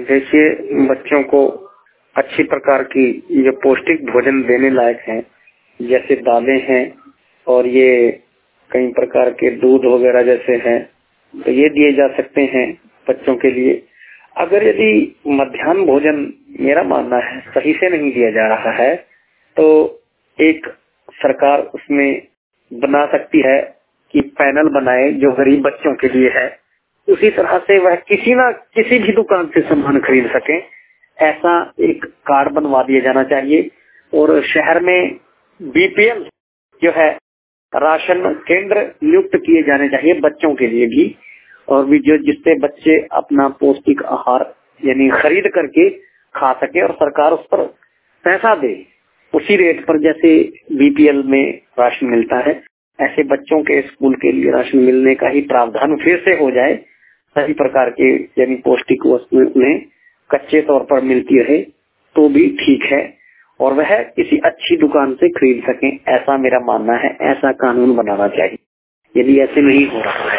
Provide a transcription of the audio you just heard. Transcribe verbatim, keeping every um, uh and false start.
देखिए, बच्चों को अच्छी प्रकार की ये पौष्टिक भोजन देने लायक हैं, जैसे दालें हैं और ये कई प्रकार के दूध वगैरह जैसे हैं, तो ये दिए जा सकते हैं बच्चों के लिए। अगर यदि मध्याह्न भोजन मेरा मानना है सही से नहीं दिया जा रहा है, तो एक सरकार उसमें बना सकती है कि पैनल बनाए जो गरीब बच्चों के लिए है, उसी तरह से वह किसी ना किसी भी दुकान से सामान खरीद सके, ऐसा एक कार्ड बनवा दिया जाना चाहिए। और शहर में बीपीएल जो है राशन केंद्र नियुक्त किए जाने चाहिए बच्चों के लिए भी, और भी जो जिससे बच्चे अपना पौष्टिक आहार यानी खरीद करके खा सके और सरकार उस पर पैसा दे उसी रेट पर जैसे बीपीएल में राशन मिलता है, ऐसे बच्चों के स्कूल के लिए राशन मिलने का ही प्रावधान फिर से हो जाए। सभी प्रकार के यानी पौष्टिक वस्तुएं उन्हें कच्चे तौर पर मिलती रहे तो भी ठीक है, और वह किसी अच्छी दुकान से खरीद सकें, ऐसा मेरा मानना है। ऐसा कानून बनाना चाहिए। यदि ऐसे नहीं हो रहा है